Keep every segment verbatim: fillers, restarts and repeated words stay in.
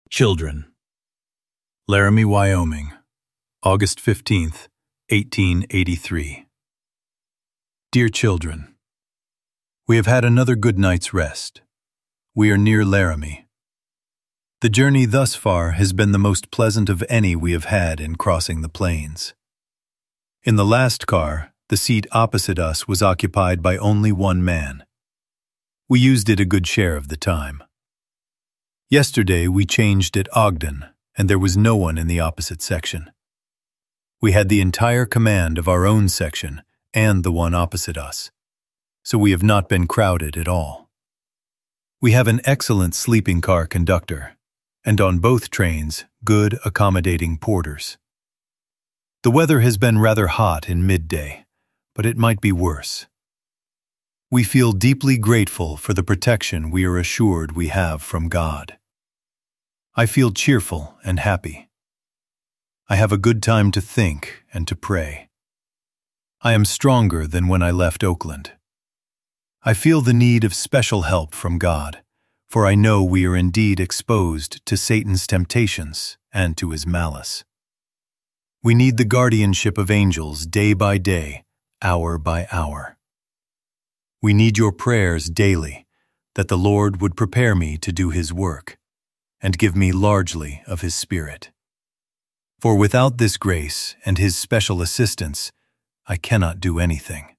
Children. Laramie, Wyoming, August fifteenth, eighteen eighty-three. Dear children, we have had another good night's rest. We are near Laramie. The journey thus far has been the most pleasant of any we have had in crossing the plains. In the last car, the seat opposite us was occupied by only one man. We used it a good share of the time. Yesterday we changed at Ogden, and there was no one in the opposite section. We had the entire command of our own section and the one opposite us, so we have not been crowded at all. We have an excellent sleeping car conductor, and on both trains, good accommodating porters. The weather has been rather hot in midday, but it might be worse. We feel deeply grateful for the protection we are assured we have from God. I feel cheerful and happy. I have a good time to think and to pray. I am stronger than when I left Oakland. I feel the need of special help from God, for I know we are indeed exposed to Satan's temptations and to his malice. We need the guardianship of angels day by day, hour by hour. We need your prayers daily, that the Lord would prepare me to do his work, and give me largely of his Spirit. For without this grace and his special assistance, I cannot do anything.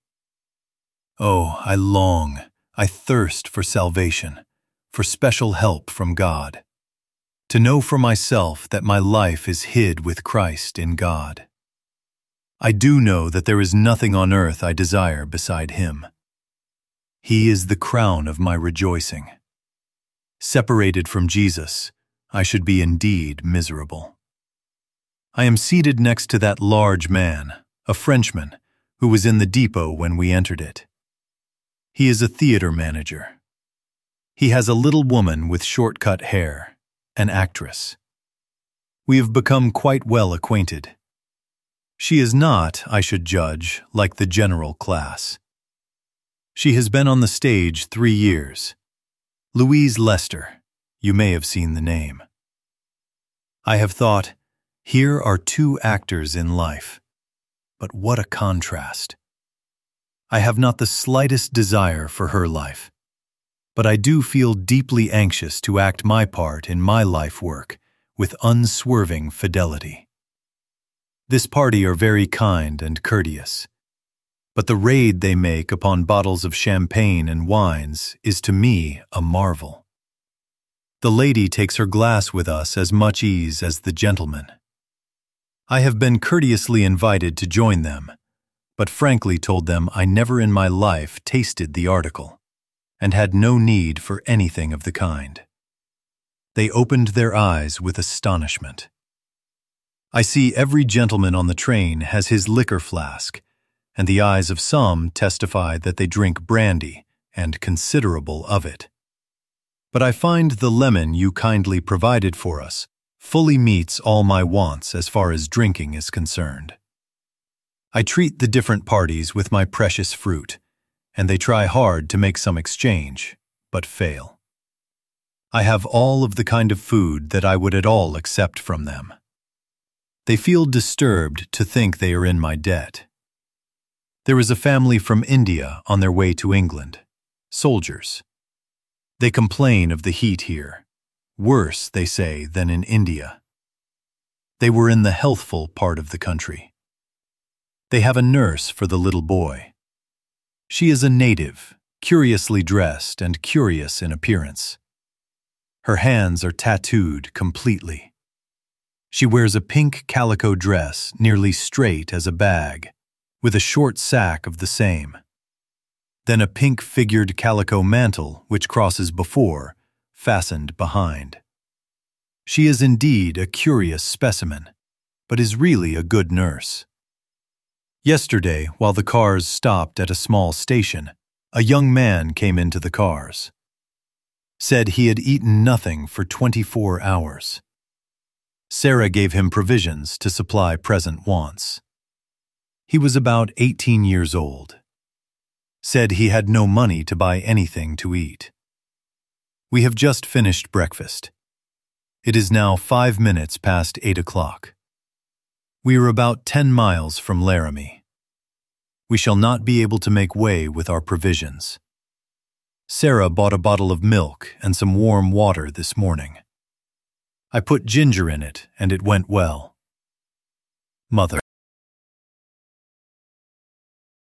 Oh, I long, I thirst for salvation, for special help from God, to know for myself that my life is hid with Christ in God. I do know that there is nothing on earth I desire beside him. He is the crown of my rejoicing. Separated from Jesus, I should be indeed miserable. I am seated next to that large man, a Frenchman, who was in the depot when we entered it. He is a theater manager. He has a little woman with short-cut hair, an actress. We have become quite well acquainted. She is not, I should judge, like the general class. She has been on the stage three years. Louise Lester, you may have seen the name. I have thought, here are two actors in life, but what a contrast. I have not the slightest desire for her life, but I do feel deeply anxious to act my part in my life work with unswerving fidelity. This party are very kind and courteous, but the raid they make upon bottles of champagne and wines is to me a marvel. The lady takes her glass with us as much ease as the gentleman. I have been courteously invited to join them, but frankly told them I never in my life tasted the article, and had no need for anything of the kind. They opened their eyes with astonishment. I see every gentleman on the train has his liquor flask, and the eyes of some testify that they drink brandy, and considerable of it. But I find the lemon you kindly provided for us fully meets all my wants as far as drinking is concerned. I treat the different parties with my precious fruit, and they try hard to make some exchange, but fail. I have all of the kind of food that I would at all accept from them. They feel disturbed to think they are in my debt. There is a family from India on their way to England, soldiers. They complain of the heat here, worse, they say, than in India. They were in the healthful part of the country. They have a nurse for the little boy. She is a native, curiously dressed and curious in appearance. Her hands are tattooed completely. She wears a pink calico dress nearly straight as a bag, with a short sack of the same. Then a pink-figured calico mantle which crosses before, fastened behind. She is indeed a curious specimen, but is really a good nurse. Yesterday, while the cars stopped at a small station, a young man came into the cars. Said he had eaten nothing for twenty-four hours. Sarah gave him provisions to supply present wants. He was about eighteen years old. Said he had no money to buy anything to eat. We have just finished breakfast. It is now five minutes past eight o'clock. We are about ten miles from Laramie. We shall not be able to make way with our provisions. Sarah bought a bottle of milk and some warm water this morning. I put ginger in it, and it went well. Mother.